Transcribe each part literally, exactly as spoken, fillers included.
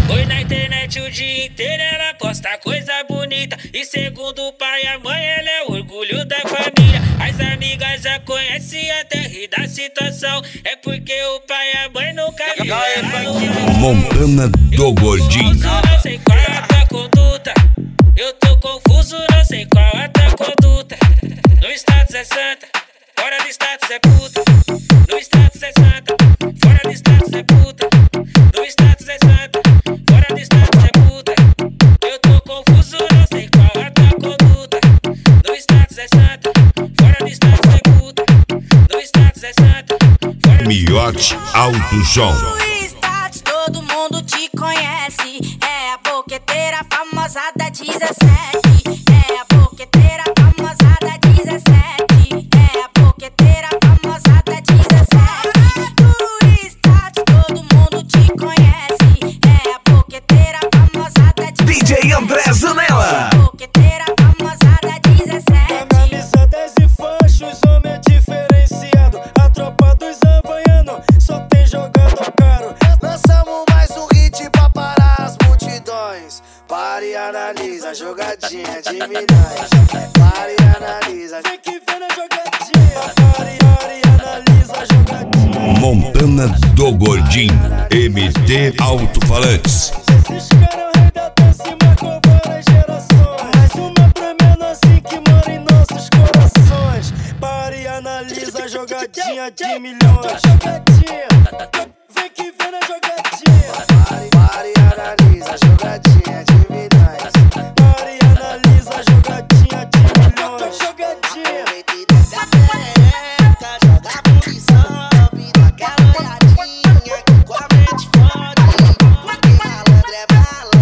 Oi na internet o dia inteiro, ela posta coisa bonita. E segundo o pai e a mãe, ela é o orgulho da família. As amigas já conhecem até rir da situação. É porque o pai e a mãe nunca viu ela no Montana do Gordinho. Não sei qual é a tua conduta. Eu tô confuso, não sei qual é a tua conduta. No status é santa, fora do status é puta. No status é santa, fora do status é puta. No status é santa, fora do status é puta. Eu tô confuso, não sei qual é a tua conduta. No status é santa, fora do status é puta. No status é santa, fora do Miote Alto Som. No status todo mundo te conhece. É a boqueteira famosa da dezessete. É a boqueteira famosa da dezessete. É a boqueteira famosa da dezessete. No status todo mundo te conhece. É a boqueteira famosa da dezessete. D J André Zanella. Boqueteira famosa da dezessete. Camisa dez e fachos, homem é diferenciado. A tropa dos havaianos só tem jogando caro. Lançamos mais um hit pra parar as multidões. Pare e analisa a jogadinha de milhões. Pare e analisa. Vem que vem na jogadinha. Pare, pare e analisa a jogadinha. Montana do Gordinho. M T Alto-Falantes. Esses caras rei da dança e marcou várias gerações. Mais uma pra menor assim que mora em nossos corações. Pare e analisa a jogadinha de milhões. Jogadinha. Vem que vem na jogadinha. Pare, pare e analisa a jogadinha de milhões. Pare e analisa a jogadinha de milhões. Jogadinha. Desce a perereca, joga a bunda e sobe. Daquela olhadinha que com a mente fode. Porque malandro é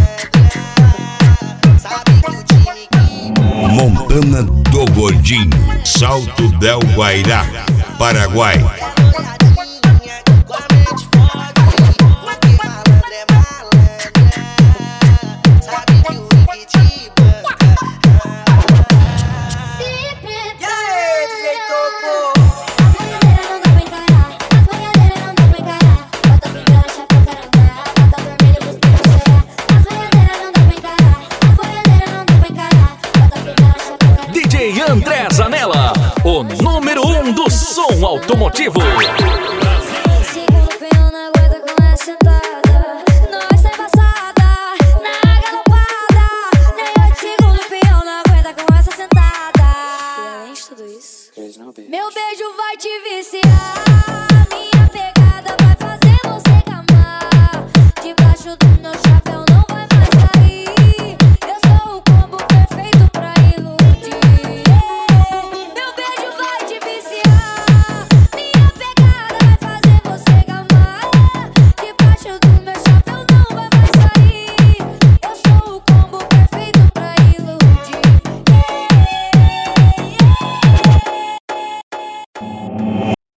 malandra. Sabe que o time que Montana do Gordinho. Salto del Guairá, Paraguai.